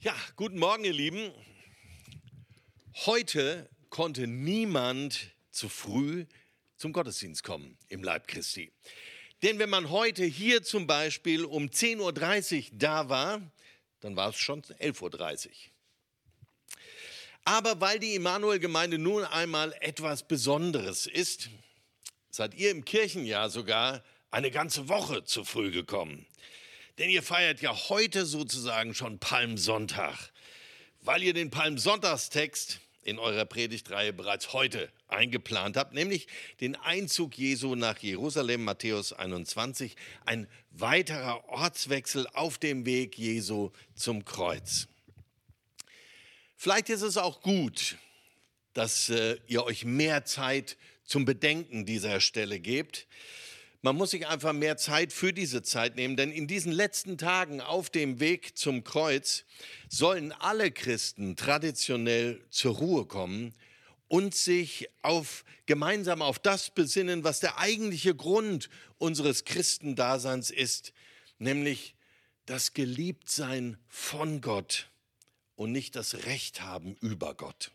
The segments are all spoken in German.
Ja, guten Morgen, ihr Lieben. Heute konnte niemand zu früh zum Gottesdienst kommen im Leib Christi. Denn wenn man heute hier zum Beispiel um 10.30 Uhr da war, dann war es schon 11.30 Uhr. Aber weil die Immanuel-Gemeinde nun einmal etwas Besonderes ist, seid ihr im Kirchenjahr sogar eine ganze Woche zu früh gekommen. Denn ihr feiert ja heute sozusagen schon Palmsonntag, weil ihr den Palmsonntagstext in eurer Predigtreihe bereits heute eingeplant habt, nämlich den Einzug Jesu nach Jerusalem, Matthäus 21, ein weiterer Ortswechsel auf dem Weg Jesu zum Kreuz. Vielleicht ist es auch gut, dass ihr euch mehr Zeit zum Bedenken dieser Stelle gebt. Man muss sich einfach mehr Zeit für diese Zeit nehmen, denn in diesen letzten Tagen auf dem Weg zum Kreuz sollen alle Christen traditionell zur Ruhe kommen und sich gemeinsam auf das besinnen, was der eigentliche Grund unseres Christendaseins ist, nämlich das Geliebtsein von Gott und nicht das Recht haben über Gott.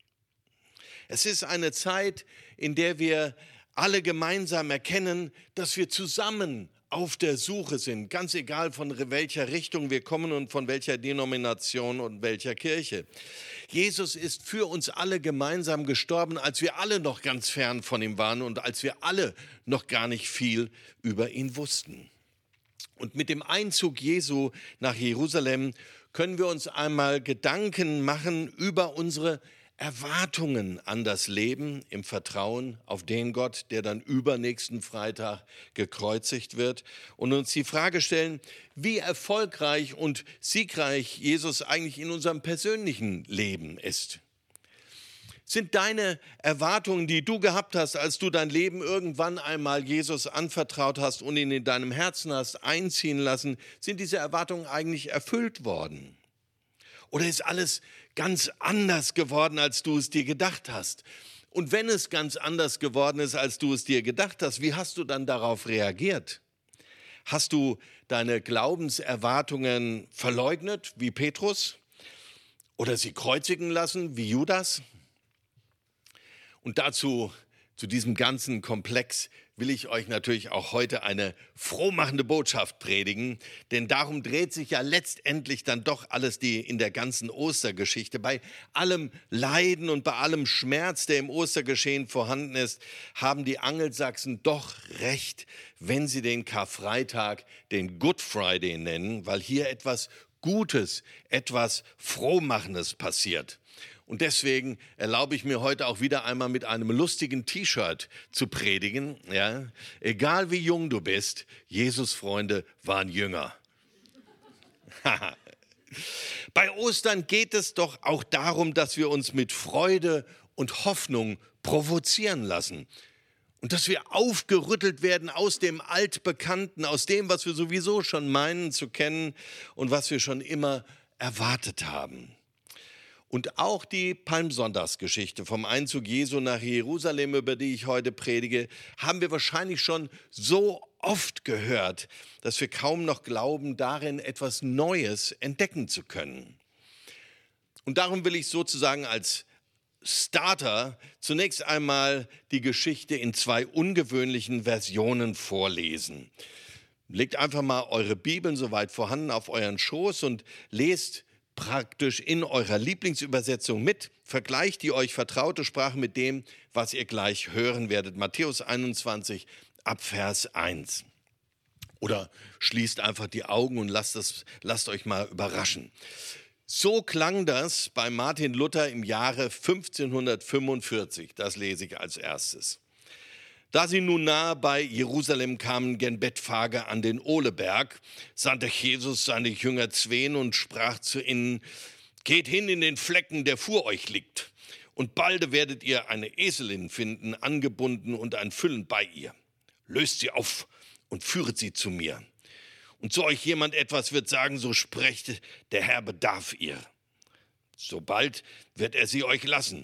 Es ist eine Zeit, in der wir alle gemeinsam erkennen, dass wir zusammen auf der Suche sind, ganz egal von welcher Richtung wir kommen und von welcher Denomination und welcher Kirche. Jesus ist für uns alle gemeinsam gestorben, als wir alle noch ganz fern von ihm waren und als wir alle noch gar nicht viel über ihn wussten. Und mit dem Einzug Jesu nach Jerusalem können wir uns einmal Gedanken machen über unsere Erwartungen an das Leben im Vertrauen auf den Gott, der dann übernächsten Freitag gekreuzigt wird, und uns die Frage stellen, wie erfolgreich und siegreich Jesus eigentlich in unserem persönlichen Leben ist. Sind deine Erwartungen, die du gehabt hast, als du dein Leben irgendwann einmal Jesus anvertraut hast und ihn in deinem Herzen hast einziehen lassen, sind diese Erwartungen eigentlich erfüllt worden? Oder ist alles ganz anders geworden, als du es dir gedacht hast? Und wenn es ganz anders geworden ist, als du es dir gedacht hast, wie hast du dann darauf reagiert? Hast du deine Glaubenserwartungen verleugnet, wie Petrus? Oder sie kreuzigen lassen, wie Judas? Und zu diesem ganzen Komplex will ich euch natürlich auch heute eine frohmachende Botschaft predigen, denn darum dreht sich ja letztendlich dann doch alles in der ganzen Ostergeschichte. Bei allem Leiden und bei allem Schmerz, der im Ostergeschehen vorhanden ist, haben die Angelsachsen doch recht, wenn sie den Karfreitag den Good Friday nennen, weil hier etwas Gutes, etwas Frohmachendes passiert. Und deswegen erlaube ich mir heute auch wieder einmal mit einem lustigen T-Shirt zu predigen. Ja? Egal wie jung du bist, Jesus-Freunde waren jünger. Bei Ostern geht es doch auch darum, dass wir uns mit Freude und Hoffnung provozieren lassen. Und dass wir aufgerüttelt werden aus dem Altbekannten, aus dem, was wir sowieso schon meinen zu kennen und was wir schon immer erwartet haben. Und auch die Palmsonntagsgeschichte vom Einzug Jesu nach Jerusalem, über die ich heute predige, haben wir wahrscheinlich schon so oft gehört, dass wir kaum noch glauben, darin etwas Neues entdecken zu können. Und darum will ich sozusagen als Starter zunächst einmal die Geschichte in zwei ungewöhnlichen Versionen vorlesen. Legt einfach mal eure Bibeln, soweit vorhanden, auf euren Schoß und lest praktisch in eurer Lieblingsübersetzung mit, vergleicht die euch vertraute Sprache mit dem, was ihr gleich hören werdet. Matthäus 21 ab Vers 1. Oder schließt einfach die Augen und lasst euch mal überraschen. So klang das bei Martin Luther im Jahre 1545. Das lese ich als erstes. Da sie nun nahe bei Jerusalem kamen, gen Bethphage an den Oleberg, sandte Jesus seine Jünger zween und sprach zu ihnen: Geht hin in den Flecken, der vor euch liegt, und balde werdet ihr eine Eselin finden, angebunden und ein Füllen bei ihr. Löst sie auf und führet sie zu mir. Und so euch jemand etwas wird sagen, so sprecht, der Herr bedarf ihr. Sobald wird er sie euch lassen.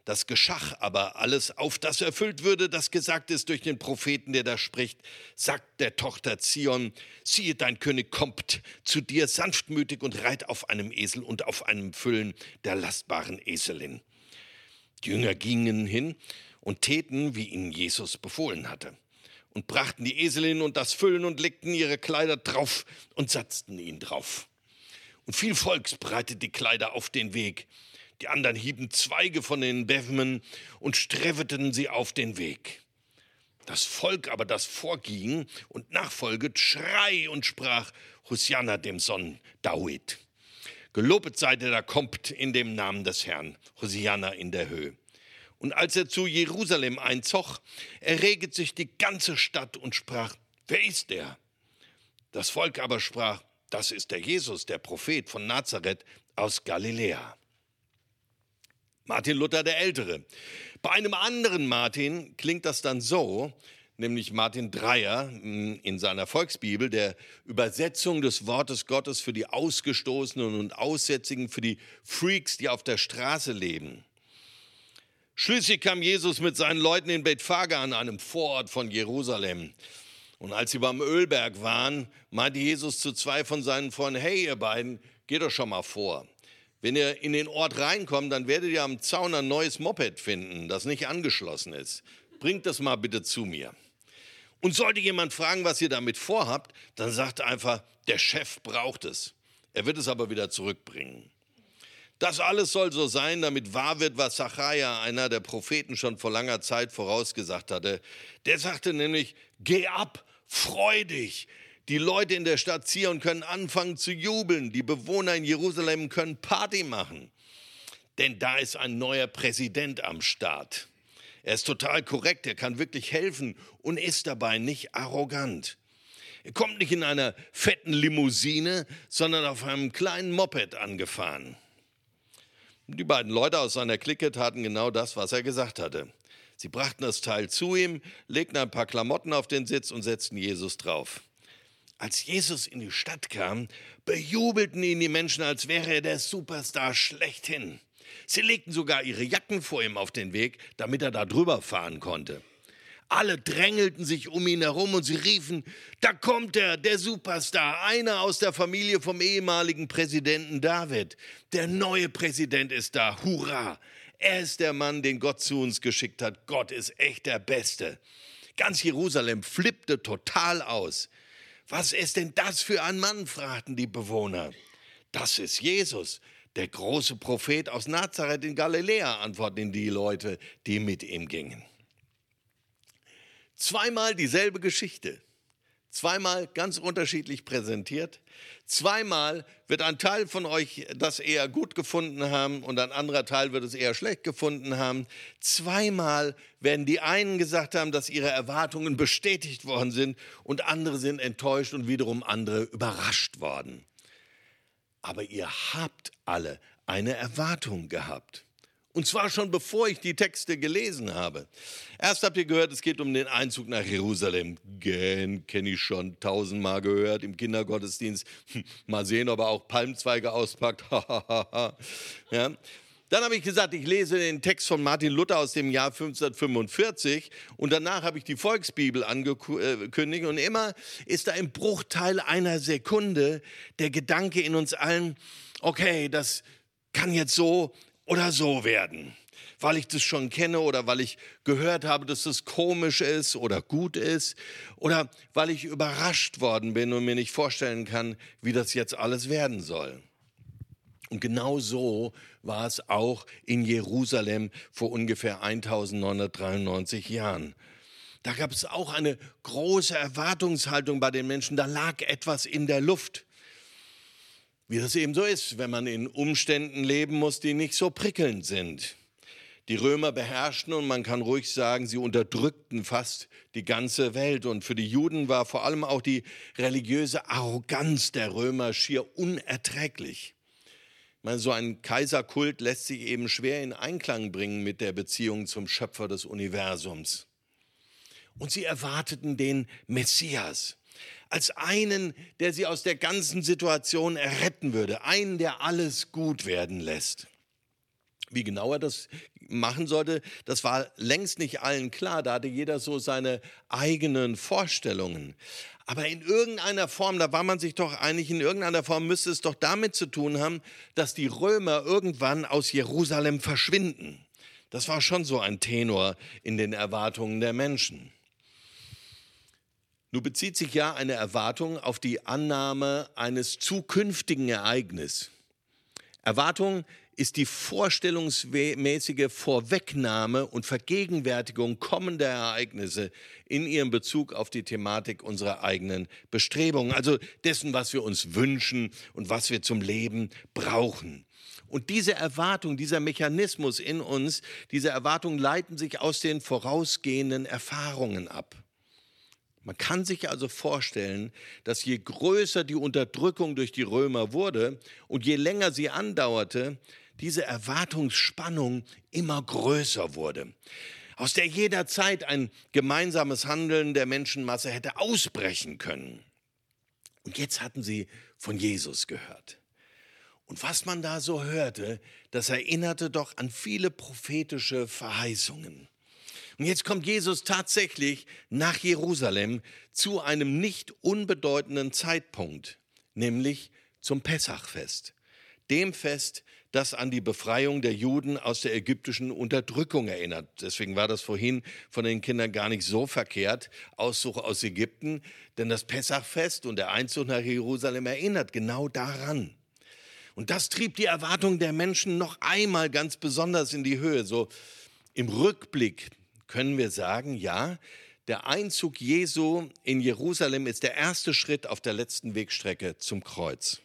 Das geschah aber alles, auf das erfüllt würde, das gesagt ist durch den Propheten, der da spricht. Sagt der Tochter Zion, siehe, dein König kommt zu dir sanftmütig und reit auf einem Esel und auf einem Füllen der lastbaren Eselin. Die Jünger gingen hin und täten, wie ihnen Jesus befohlen hatte. Und brachten die Eselin und das Füllen und legten ihre Kleider drauf und satzten ihn drauf. Und viel Volks breitet die Kleider auf den Weg. Die anderen hieben Zweige von den Bäumen und streweten sie auf den Weg. Das Volk aber, das vorging und nachfolget, schrei und sprach, Hosianna dem Sohn David. Gelobet sei der, da kommt in dem Namen des Herrn, Hosianna in der Höhe. Und als er zu Jerusalem einzog, erreget sich die ganze Stadt und sprach, wer ist der? Das Volk aber sprach, das ist der Jesus, der Prophet von Nazareth aus Galiläa. Martin Luther der Ältere. Bei einem anderen Martin klingt das dann so, nämlich Martin Dreyer in seiner Volksbibel, der Übersetzung des Wortes Gottes für die Ausgestoßenen und Aussätzigen, für die Freaks, die auf der Straße leben. Schließlich kam Jesus mit seinen Leuten in Bethphage an, einem Vorort von Jerusalem. Und als sie beim Ölberg waren, meinte Jesus zu zwei von seinen Freunden, hey ihr beiden, geht doch schon mal vor. Wenn ihr in den Ort reinkommt, dann werdet ihr am Zaun ein neues Moped finden, das nicht angeschlossen ist. Bringt das mal bitte zu mir. Und sollte jemand fragen, was ihr damit vorhabt, dann sagt einfach, der Chef braucht es. Er wird es aber wieder zurückbringen. Das alles soll so sein, damit wahr wird, was Sacharja, einer der Propheten, schon vor langer Zeit vorausgesagt hatte. Der sagte nämlich, geh ab, freu dich. Die Leute in der Stadt Zion können anfangen zu jubeln. Die Bewohner in Jerusalem können Party machen. Denn da ist ein neuer Präsident am Start. Er ist total korrekt, er kann wirklich helfen und ist dabei nicht arrogant. Er kommt nicht in einer fetten Limousine, sondern auf einem kleinen Moped angefahren. Die beiden Leute aus seiner Clique taten genau das, was er gesagt hatte. Sie brachten das Teil zu ihm, legten ein paar Klamotten auf den Sitz und setzten Jesus drauf. Als Jesus in die Stadt kam, bejubelten ihn die Menschen, als wäre er der Superstar schlechthin. Sie legten sogar ihre Jacken vor ihm auf den Weg, damit er da drüber fahren konnte. Alle drängelten sich um ihn herum und sie riefen, da kommt er, der Superstar, einer aus der Familie vom ehemaligen Präsidenten David. Der neue Präsident ist da, hurra! Er ist der Mann, den Gott zu uns geschickt hat. Gott ist echt der Beste. Ganz Jerusalem flippte total aus. Was ist denn das für ein Mann, fragten die Bewohner. Das ist Jesus, der große Prophet aus Nazareth in Galiläa, antworteten die Leute, die mit ihm gingen. Zweimal dieselbe Geschichte, zweimal ganz unterschiedlich präsentiert, zweimal wird ein Teil von euch das eher gut gefunden haben und ein anderer Teil wird es eher schlecht gefunden haben. Zweimal werden die einen gesagt haben, dass ihre Erwartungen bestätigt worden sind und andere sind enttäuscht und wiederum andere überrascht worden. Aber ihr habt alle eine Erwartung gehabt. Und zwar schon bevor ich die Texte gelesen habe. Erst habt ihr gehört, es geht um den Einzug nach Jerusalem. Kenne ich schon 1000-mal gehört im Kindergottesdienst. Mal sehen, ob er auch Palmzweige auspackt. Ja. Dann habe ich gesagt, ich lese den Text von Martin Luther aus dem Jahr 1545 und danach habe ich die Volksbibel angekündigt und immer ist da im Bruchteil einer Sekunde der Gedanke in uns allen, okay, das kann jetzt so oder so werden, weil ich das schon kenne oder weil ich gehört habe, dass das komisch ist oder gut ist oder weil ich überrascht worden bin und mir nicht vorstellen kann, wie das jetzt alles werden soll. Und genau so war es auch in Jerusalem vor ungefähr 1993 Jahren. Da gab es auch eine große Erwartungshaltung bei den Menschen, da lag etwas in der Luft. Wie das eben so ist, wenn man in Umständen leben muss, die nicht so prickelnd sind. Die Römer beherrschten und man kann ruhig sagen, sie unterdrückten fast die ganze Welt. Und für die Juden war vor allem auch die religiöse Arroganz der Römer schier unerträglich. Ich meine, so ein Kaiserkult lässt sich eben schwer in Einklang bringen mit der Beziehung zum Schöpfer des Universums. Und sie erwarteten den Messias. Als einen, der sie aus der ganzen Situation erretten würde. Einen, der alles gut werden lässt. Wie genau er das machen sollte, das war längst nicht allen klar. Da hatte jeder so seine eigenen Vorstellungen. Aber in irgendeiner Form, da war man sich doch einig, in irgendeiner Form müsste es doch damit zu tun haben, dass die Römer irgendwann aus Jerusalem verschwinden. Das war schon so ein Tenor in den Erwartungen der Menschen. Nun bezieht sich ja eine Erwartung auf die Annahme eines zukünftigen Ereignisses. Erwartung ist die vorstellungsmäßige Vorwegnahme und Vergegenwärtigung kommender Ereignisse in ihrem Bezug auf die Thematik unserer eigenen Bestrebungen, also dessen, was wir uns wünschen und was wir zum Leben brauchen. Und diese Erwartung, dieser Mechanismus in uns, diese Erwartungen leiten sich aus den vorausgehenden Erfahrungen ab. Man kann sich also vorstellen, dass je größer die Unterdrückung durch die Römer wurde und je länger sie andauerte, diese Erwartungsspannung immer größer wurde, aus der jederzeit ein gemeinsames Handeln der Menschenmasse hätte ausbrechen können. Und jetzt hatten sie von Jesus gehört. Und was man da so hörte, das erinnerte doch an viele prophetische Verheißungen. Und jetzt kommt Jesus tatsächlich nach Jerusalem zu einem nicht unbedeutenden Zeitpunkt, nämlich zum Pessachfest, dem Fest, das an die Befreiung der Juden aus der ägyptischen Unterdrückung erinnert. Deswegen war das vorhin von den Kindern gar nicht so verkehrt, Auszug aus Ägypten, denn das Pessachfest und der Einzug nach Jerusalem erinnert genau daran. Und das trieb die Erwartungen der Menschen noch einmal ganz besonders in die Höhe. So im Rückblick können wir sagen, ja, der Einzug Jesu in Jerusalem ist der erste Schritt auf der letzten Wegstrecke zum Kreuz.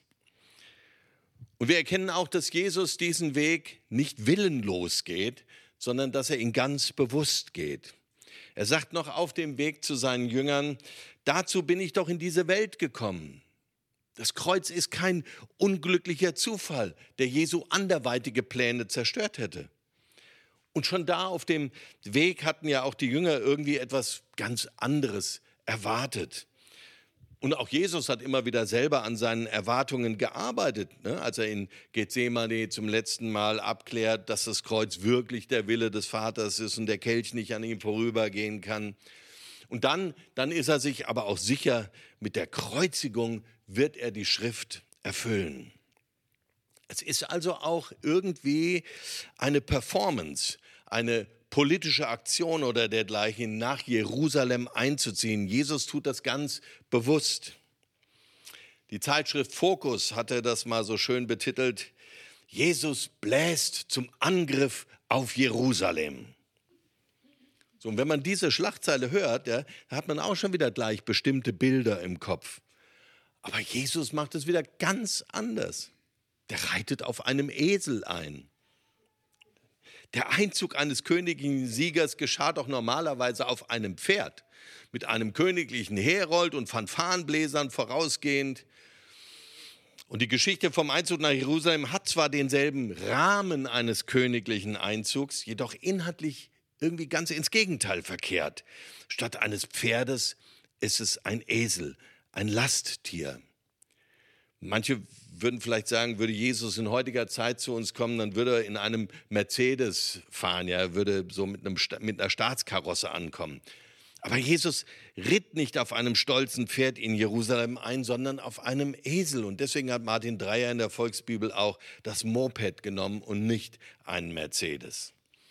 Und wir erkennen auch, dass Jesus diesen Weg nicht willenlos geht, sondern dass er ihn ganz bewusst geht. Er sagt noch auf dem Weg zu seinen Jüngern, dazu bin ich doch in diese Welt gekommen. Das Kreuz ist kein unglücklicher Zufall, der Jesu anderweitige Pläne zerstört hätte. Und schon da auf dem Weg hatten ja auch die Jünger irgendwie etwas ganz anderes erwartet. Und auch Jesus hat immer wieder selber an seinen Erwartungen gearbeitet, ne? Als er in Gethsemane zum letzten Mal abklärt, dass das Kreuz wirklich der Wille des Vaters ist und der Kelch nicht an ihm vorübergehen kann. Und dann ist er sich aber auch sicher, mit der Kreuzigung wird er die Schrift erfüllen. Es ist also auch irgendwie eine Performance, eine politische Aktion oder dergleichen, nach Jerusalem einzuziehen. Jesus tut das ganz bewusst. Die Zeitschrift Focus hatte das mal so schön betitelt: Jesus bläst zum Angriff auf Jerusalem. So, und wenn man diese Schlagzeile hört, ja, da hat man auch schon wieder gleich bestimmte Bilder im Kopf. Aber Jesus macht es wieder ganz anders. Der reitet auf einem Esel ein. Der Einzug eines königlichen Siegers geschah doch normalerweise auf einem Pferd, mit einem königlichen Herold und Fanfarenbläsern vorausgehend. Und die Geschichte vom Einzug nach Jerusalem hat zwar denselben Rahmen eines königlichen Einzugs, jedoch inhaltlich irgendwie ganz ins Gegenteil verkehrt. Statt eines Pferdes ist es ein Esel, ein Lasttier. Manche würden vielleicht sagen, würde Jesus in heutiger Zeit zu uns kommen, dann würde er in einem Mercedes fahren, ja, er würde so mit einer Staatskarosse ankommen. Aber Jesus ritt nicht auf einem stolzen Pferd in Jerusalem ein, sondern auf einem Esel. Und deswegen hat Martin Dreyer in der Volksbibel auch das Moped genommen und nicht einen Mercedes.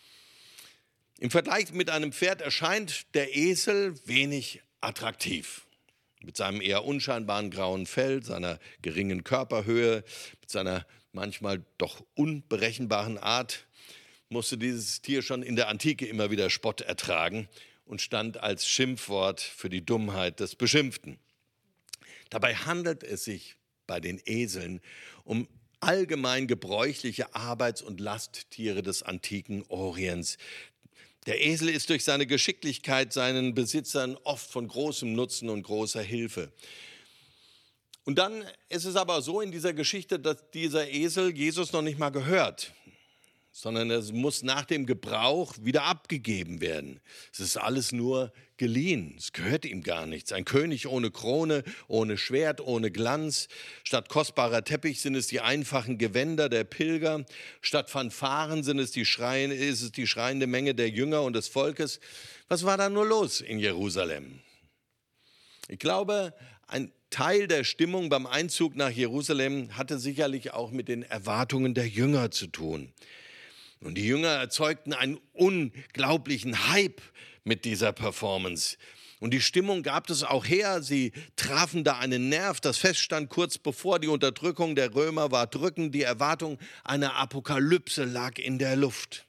Im Vergleich mit einem Pferd erscheint der Esel wenig attraktiv. Mit seinem eher unscheinbaren grauen Fell, seiner geringen Körperhöhe, mit seiner manchmal doch unberechenbaren Art musste dieses Tier schon in der Antike immer wieder Spott ertragen und stand als Schimpfwort für die Dummheit des Beschimpften. Dabei handelt es sich bei den Eseln um allgemein gebräuchliche Arbeits- und Lasttiere des antiken Orients. Der Esel ist durch seine Geschicklichkeit seinen Besitzern oft von großem Nutzen und großer Hilfe. Und dann ist es aber so in dieser Geschichte, dass dieser Esel Jesus noch nicht mal gehört. sondern es muss nach dem Gebrauch wieder abgegeben werden. Es ist alles nur geliehen, es gehört ihm gar nichts. Ein König ohne Krone, ohne Schwert, ohne Glanz. Statt kostbarer Teppich sind es die einfachen Gewänder der Pilger. Statt Fanfaren ist es die schreiende Menge der Jünger und des Volkes. Was war da nur los in Jerusalem? Ich glaube, ein Teil der Stimmung beim Einzug nach Jerusalem hatte sicherlich auch mit den Erwartungen der Jünger zu tun. Und die Jünger erzeugten einen unglaublichen Hype mit dieser Performance. Und die Stimmung gab es auch her. Sie trafen da einen Nerv. Das Fest stand kurz bevor. Die Unterdrückung der Römer war drückend. Die Erwartung einer Apokalypse lag in der Luft.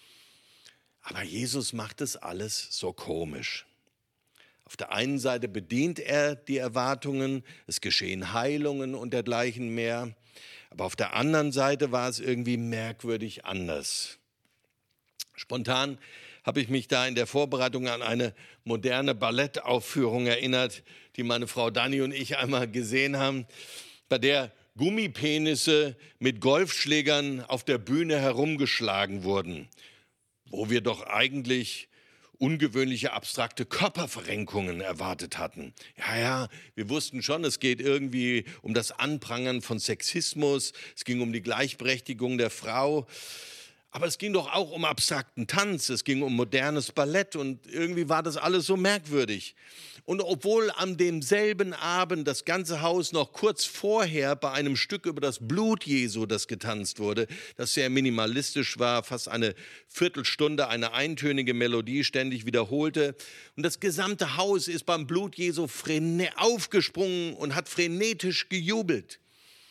Aber Jesus macht es alles so komisch. Auf der einen Seite bedient er die Erwartungen, es geschehen Heilungen und dergleichen mehr. Aber auf der anderen Seite war es irgendwie merkwürdig anders. Spontan habe ich mich da in der Vorbereitung an eine moderne Ballettaufführung erinnert, die meine Frau Dani und ich einmal gesehen haben, bei der Gummipenisse mit Golfschlägern auf der Bühne herumgeschlagen wurden, wo wir doch eigentlich ungewöhnliche abstrakte Körperverrenkungen erwartet hatten. Ja, wir wussten schon, es geht irgendwie um das Anprangern von Sexismus, es ging um die Gleichberechtigung der Frau, aber es ging doch auch um abstrakten Tanz, es ging um modernes Ballett und irgendwie war das alles so merkwürdig. Und obwohl an demselben Abend das ganze Haus noch kurz vorher bei einem Stück über das Blut Jesu, das getanzt wurde, das sehr minimalistisch war, fast eine Viertelstunde eine eintönige Melodie ständig wiederholte. Und das gesamte Haus ist beim Blut Jesu aufgesprungen und hat frenetisch gejubelt.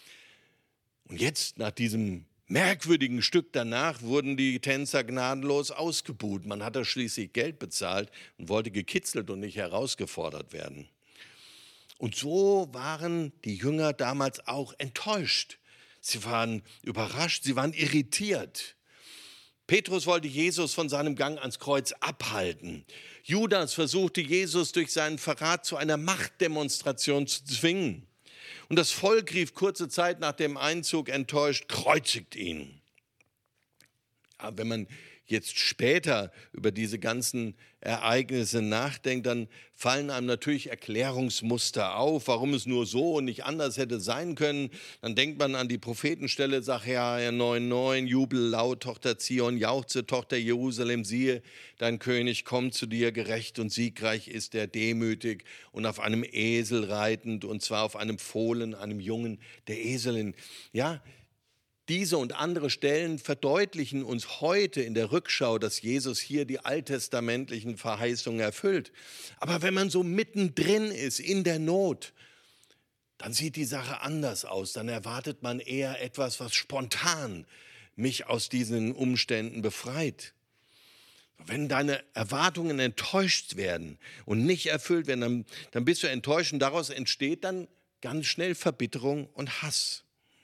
Und jetzt, nach diesem merkwürdigen Stück danach, wurden die Tänzer gnadenlos ausgebuht. Man hatte schließlich Geld bezahlt und wollte gekitzelt und nicht herausgefordert werden. Und so waren die Jünger damals auch enttäuscht. Sie waren überrascht, sie waren irritiert. Petrus wollte Jesus von seinem Gang ans Kreuz abhalten. Judas versuchte Jesus durch seinen Verrat zu einer Machtdemonstration zu zwingen. Und das Volk rief kurze Zeit nach dem Einzug enttäuscht: kreuzigt ihn. Aber wenn man jetzt später über diese ganzen Ereignisse nachdenkt, dann fallen einem natürlich Erklärungsmuster auf, warum es nur so und nicht anders hätte sein können. Dann denkt man an die Prophetenstelle, Sacharja 9,9, Jubel laut, Tochter Zion, jauchze, Tochter Jerusalem, siehe, dein König kommt zu dir, gerecht und siegreich ist er, demütig und auf einem Esel reitend, und zwar auf einem Fohlen, einem Jungen der Eselin. Ja, diese und andere Stellen verdeutlichen uns heute in der Rückschau, dass Jesus hier die alttestamentlichen Verheißungen erfüllt. Aber wenn man so mittendrin ist in der Not, dann sieht die Sache anders aus. Dann erwartet man eher etwas, was spontan mich aus diesen Umständen befreit. Wenn deine Erwartungen enttäuscht werden und nicht erfüllt werden, dann bist du enttäuscht und daraus entsteht dann ganz schnell Verbitterung und Hass.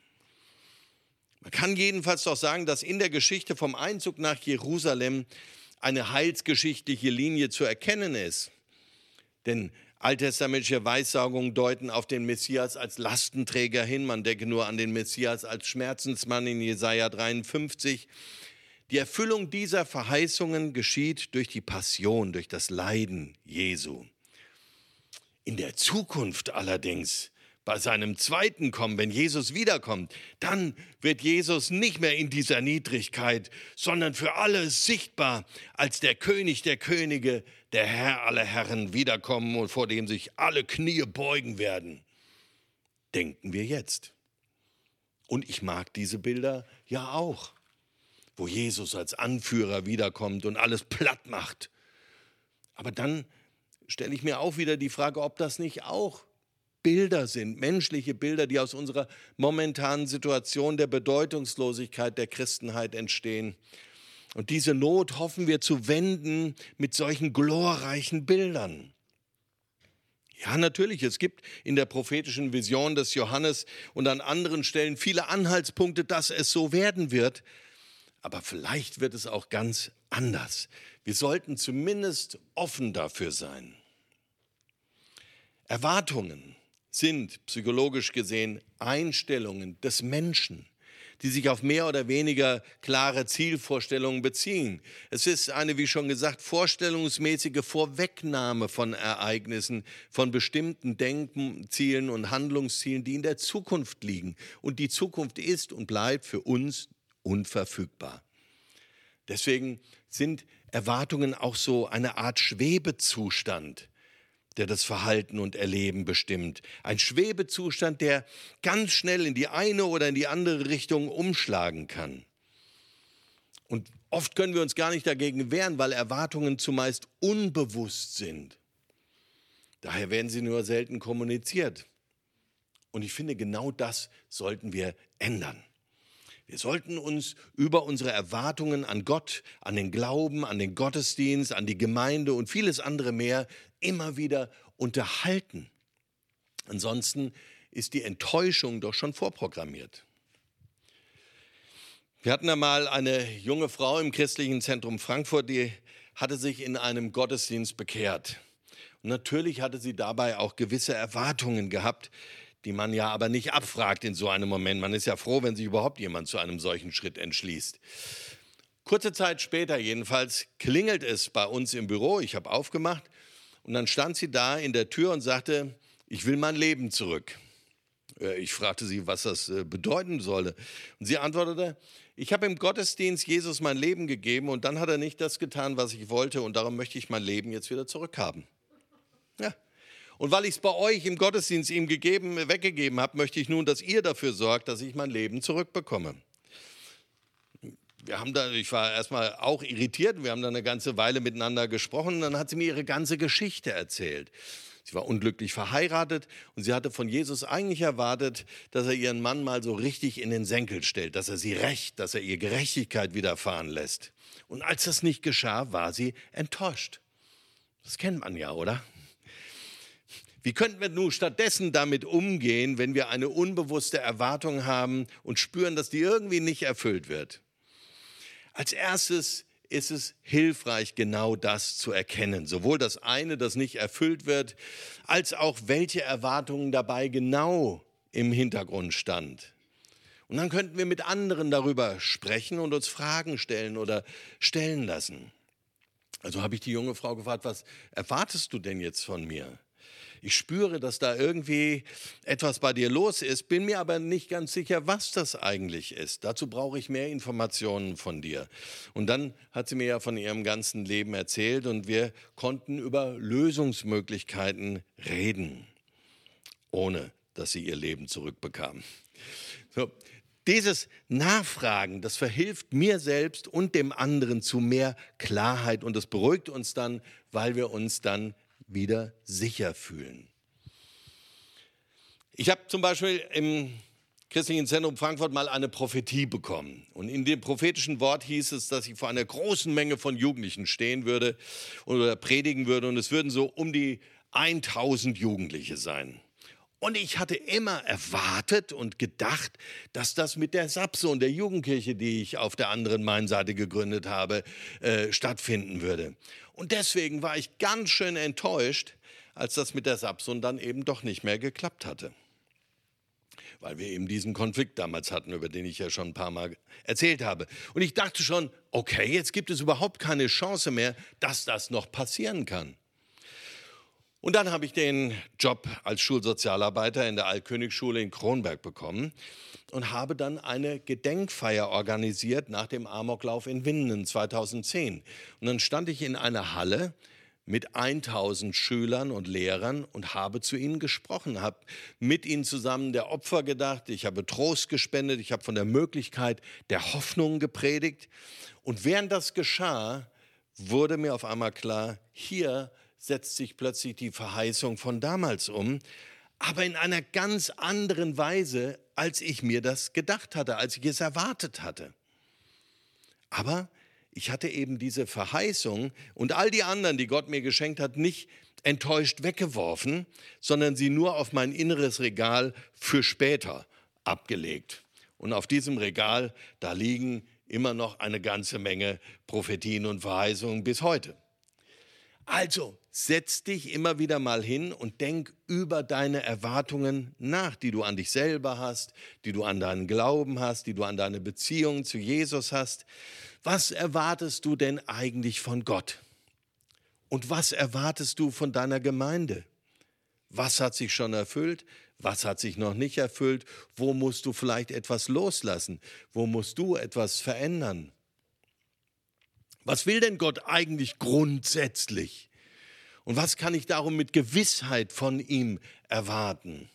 Man kann jedenfalls doch sagen, dass in der Geschichte vom Einzug nach Jerusalem eine heilsgeschichtliche Linie zu erkennen ist. Denn alttestamentliche Weissagungen deuten auf den Messias als Lastenträger hin. Man denke nur an den Messias als Schmerzensmann in Jesaja 53. Die Erfüllung dieser Verheißungen geschieht durch die Passion, durch das Leiden Jesu. In der Zukunft allerdings, bei seinem zweiten Kommen, wenn Jesus wiederkommt, dann wird Jesus nicht mehr in dieser Niedrigkeit, sondern für alle sichtbar als der König der Könige, der Herr aller Herren wiederkommen und vor dem sich alle Knie beugen werden. Denken wir jetzt. Und ich mag diese Bilder ja auch, wo Jesus als Anführer wiederkommt und alles platt macht. Aber dann stelle ich mir auch wieder die Frage, ob das nicht auch Bilder sind, menschliche Bilder, die aus unserer momentanen Situation der Bedeutungslosigkeit der Christenheit entstehen. Und diese Not hoffen wir zu wenden mit solchen glorreichen Bildern. Ja, natürlich, es gibt in der prophetischen Vision des Johannes und an anderen Stellen viele Anhaltspunkte, dass es so werden wird. Aber vielleicht wird es auch ganz anders. Wir sollten zumindest offen dafür sein. Erwartungen sind psychologisch gesehen Einstellungen des Menschen, die sich auf mehr oder weniger klare Zielvorstellungen beziehen. Es ist eine, wie schon gesagt, vorstellungsmäßige Vorwegnahme von Ereignissen, von bestimmten Denkzielen und Handlungszielen, die in der Zukunft liegen. Und die Zukunft ist und bleibt für uns unverfügbar. Deswegen sind Erwartungen auch so eine Art Schwebezustand, der das Verhalten und Erleben bestimmt. Ein Schwebezustand, der ganz schnell in die eine oder in die andere Richtung umschlagen kann. Und oft können wir uns gar nicht dagegen wehren, weil Erwartungen zumeist unbewusst sind. Daher werden sie nur selten kommuniziert. Und ich finde, genau das sollten wir ändern. Wir sollten uns über unsere Erwartungen an Gott, an den Glauben, an den Gottesdienst, an die Gemeinde und vieles andere mehr immer wieder unterhalten. Ansonsten ist die Enttäuschung doch schon vorprogrammiert. Wir hatten einmal eine junge Frau im Christlichen Zentrum Frankfurt, die hatte sich in einem Gottesdienst bekehrt. Und natürlich hatte sie dabei auch gewisse Erwartungen gehabt, die man ja aber nicht abfragt in so einem Moment. Man ist ja froh, wenn sich überhaupt jemand zu einem solchen Schritt entschließt. Kurze Zeit später jedenfalls klingelt es bei uns im Büro. Ich habe aufgemacht und dann stand sie da in der Tür und sagte, ich will mein Leben zurück. Ich fragte sie, was das bedeuten solle. Und sie antwortete, ich habe im Gottesdienst Jesus mein Leben gegeben und dann hat er nicht das getan, was ich wollte und darum möchte ich mein Leben jetzt wieder zurückhaben. Ja. Und weil ich es bei euch im Gottesdienst ihm weggegeben habe, möchte ich nun, dass ihr dafür sorgt, dass ich mein Leben zurückbekomme. Ich war erstmal auch irritiert, wir haben dann eine ganze Weile miteinander gesprochen und dann hat sie mir ihre ganze Geschichte erzählt. Sie war unglücklich verheiratet und sie hatte von Jesus eigentlich erwartet, dass er ihren Mann mal so richtig in den Senkel stellt, dass er sie rächt, dass er ihr Gerechtigkeit widerfahren lässt. Und als das nicht geschah, war sie enttäuscht. Das kennt man ja, oder? Wie könnten wir nun stattdessen damit umgehen, wenn wir eine unbewusste Erwartung haben und spüren, dass die irgendwie nicht erfüllt wird? Als erstes ist es hilfreich, genau das zu erkennen. Sowohl das eine, das nicht erfüllt wird, als auch welche Erwartungen dabei genau im Hintergrund stand. Und dann könnten wir mit anderen darüber sprechen und uns Fragen stellen oder stellen lassen. Also habe ich die junge Frau gefragt, was erwartest du denn jetzt von mir? Ich spüre, dass da irgendwie etwas bei dir los ist, bin mir aber nicht ganz sicher, was das eigentlich ist. Dazu brauche ich mehr Informationen von dir. Und dann hat sie mir ja von ihrem ganzen Leben erzählt und wir konnten über Lösungsmöglichkeiten reden, ohne dass sie ihr Leben zurückbekam. So. Dieses Nachfragen, das verhilft mir selbst und dem anderen zu mehr Klarheit und es beruhigt uns dann, weil wir uns dann wieder sicher fühlen. Ich habe zum Beispiel im Christlichen Zentrum Frankfurt mal eine Prophetie bekommen. Und in dem prophetischen Wort hieß es, dass ich vor einer großen Menge von Jugendlichen stehen würde oder predigen würde. Und es würden so um die 1000 Jugendliche sein. Und ich hatte immer erwartet und gedacht, dass das mit der Sapson, der Jugendkirche, die ich auf der anderen Mainseite gegründet habe, stattfinden würde. Und deswegen war ich ganz schön enttäuscht, als das mit der Sapson dann eben doch nicht mehr geklappt hatte. Weil wir eben diesen Konflikt damals hatten, über den ich ja schon ein paar Mal erzählt habe. Und ich dachte schon, okay, jetzt gibt es überhaupt keine Chance mehr, dass das noch passieren kann. Und dann habe ich den Job als Schulsozialarbeiter in der Altkönigsschule in Kronberg bekommen und habe dann eine Gedenkfeier organisiert nach dem Amoklauf in Winden 2010. Und dann stand ich in einer Halle mit 1000 Schülern und Lehrern und habe zu ihnen gesprochen, habe mit ihnen zusammen der Opfer gedacht, ich habe Trost gespendet, ich habe von der Möglichkeit der Hoffnung gepredigt. Und während das geschah, wurde mir auf einmal klar, hier setzt sich plötzlich die Verheißung von damals um, aber in einer ganz anderen Weise, als ich mir das gedacht hatte, als ich es erwartet hatte. Aber ich hatte eben diese Verheißung und all die anderen, die Gott mir geschenkt hat, nicht enttäuscht weggeworfen, sondern sie nur auf mein inneres Regal für später abgelegt. Und auf diesem Regal, da liegen immer noch eine ganze Menge Prophetien und Verheißungen bis heute. Also setz dich immer wieder mal hin und denk über deine Erwartungen nach, die du an dich selber hast, die du an deinen Glauben hast, die du an deine Beziehung zu Jesus hast. Was erwartest du denn eigentlich von Gott? Und was erwartest du von deiner Gemeinde? Was hat sich schon erfüllt? Was hat sich noch nicht erfüllt? Wo musst du vielleicht etwas loslassen? Wo musst du etwas verändern? Was will denn Gott eigentlich grundsätzlich? Und was kann ich darum mit Gewissheit von ihm erwarten?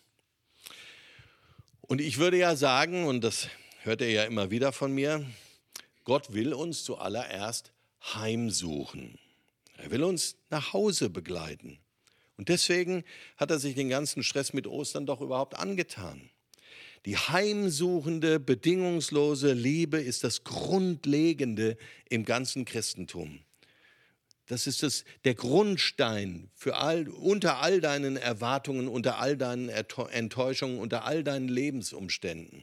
Und ich würde ja sagen, und das hört ihr ja immer wieder von mir, Gott will uns zuallererst heimsuchen. Er will uns nach Hause begleiten. Und deswegen hat er sich den ganzen Stress mit Ostern doch überhaupt angetan. Die heimsuchende, bedingungslose Liebe ist das Grundlegende im ganzen Christentum. Das ist der Grundstein unter all deinen Erwartungen, unter all deinen Enttäuschungen, unter all deinen Lebensumständen.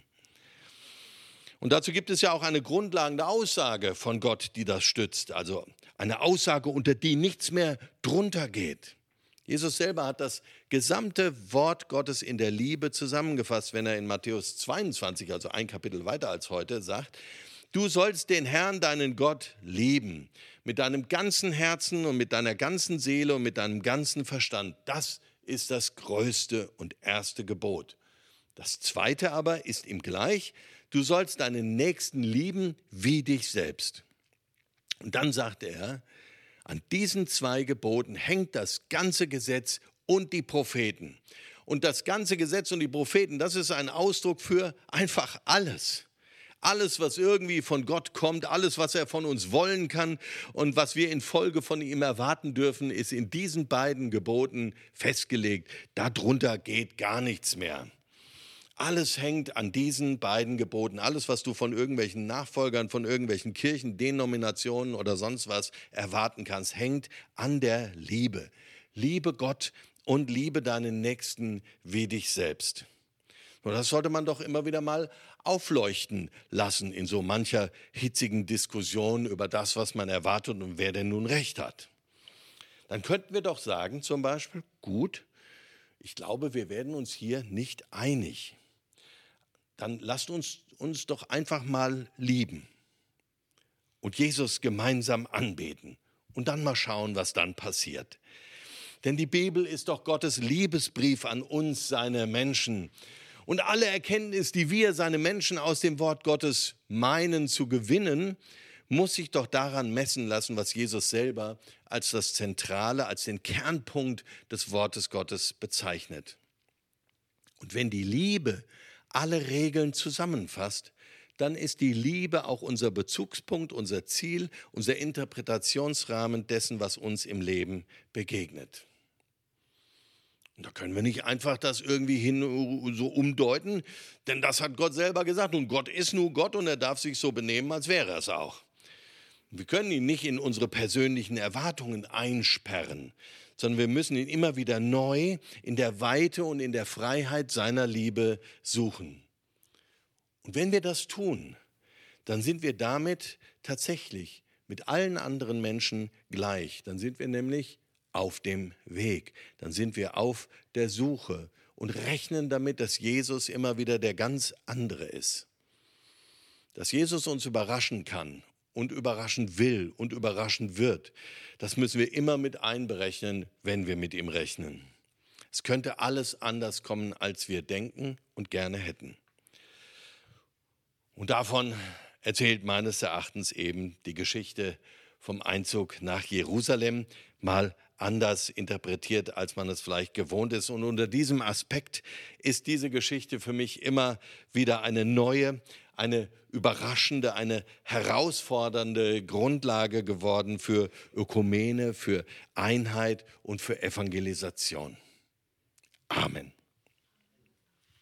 Und dazu gibt es ja auch eine grundlegende Aussage von Gott, die das stützt. Also eine Aussage, unter die nichts mehr drunter geht. Jesus selber hat das gesamte Wort Gottes in der Liebe zusammengefasst, wenn er in Matthäus 22, also ein Kapitel weiter als heute, sagt: Du sollst den Herrn, deinen Gott, lieben, mit deinem ganzen Herzen und mit deiner ganzen Seele und mit deinem ganzen Verstand. Das ist das größte und erste Gebot. Das zweite aber ist ihm gleich: Du sollst deinen Nächsten lieben wie dich selbst. Und dann sagt er: An diesen 2 Geboten hängt das ganze Gesetz und die Propheten. Und das ganze Gesetz und die Propheten, das ist ein Ausdruck für einfach alles. Alles, was irgendwie von Gott kommt, alles, was er von uns wollen kann und was wir in Folge von ihm erwarten dürfen, ist in diesen beiden Geboten festgelegt. Darunter geht gar nichts mehr. Alles hängt an diesen beiden Geboten. Alles, was du von irgendwelchen Nachfolgern, von irgendwelchen Kirchen, Denominationen oder sonst was erwarten kannst, hängt an der Liebe. Liebe Gott und liebe deinen Nächsten wie dich selbst. Und das sollte man doch immer wieder mal aufleuchten lassen in so mancher hitzigen Diskussion über das, was man erwartet und wer denn nun recht hat. Dann könnten wir doch sagen zum Beispiel: Gut, ich glaube, wir werden uns hier nicht einig. Dann lasst uns doch einfach mal lieben und Jesus gemeinsam anbeten und dann mal schauen, was dann passiert. Denn die Bibel ist doch Gottes Liebesbrief an uns, seine Menschen. Und alle Erkenntnis, die wir, seine Menschen, aus dem Wort Gottes meinen zu gewinnen, muss sich doch daran messen lassen, was Jesus selber als das Zentrale, als den Kernpunkt des Wortes Gottes bezeichnet. Und wenn die Liebe alle Regeln zusammenfasst, dann ist die Liebe auch unser Bezugspunkt, unser Ziel, unser Interpretationsrahmen dessen, was uns im Leben begegnet. Und da können wir nicht einfach das irgendwie so umdeuten, denn das hat Gott selber gesagt. Und Gott ist nur Gott und er darf sich so benehmen, als wäre er es auch. Wir können ihn nicht in unsere persönlichen Erwartungen einsperren, sondern wir müssen ihn immer wieder neu in der Weite und in der Freiheit seiner Liebe suchen. Und wenn wir das tun, dann sind wir damit tatsächlich mit allen anderen Menschen gleich. Dann sind wir nämlich auf dem Weg. Dann sind wir auf der Suche und rechnen damit, dass Jesus immer wieder der ganz andere ist. Dass Jesus uns überraschen kann und überraschen will und überraschen wird, das müssen wir immer mit einberechnen, wenn wir mit ihm rechnen. Es könnte alles anders kommen, als wir denken und gerne hätten. Und davon erzählt meines Erachtens eben die Geschichte vom Einzug nach Jerusalem, mal anders interpretiert, als man es vielleicht gewohnt ist. Und unter diesem Aspekt ist diese Geschichte für mich immer wieder eine neue, eine überraschende, eine herausfordernde Grundlage geworden für Ökumene, für Einheit und für Evangelisation. Amen.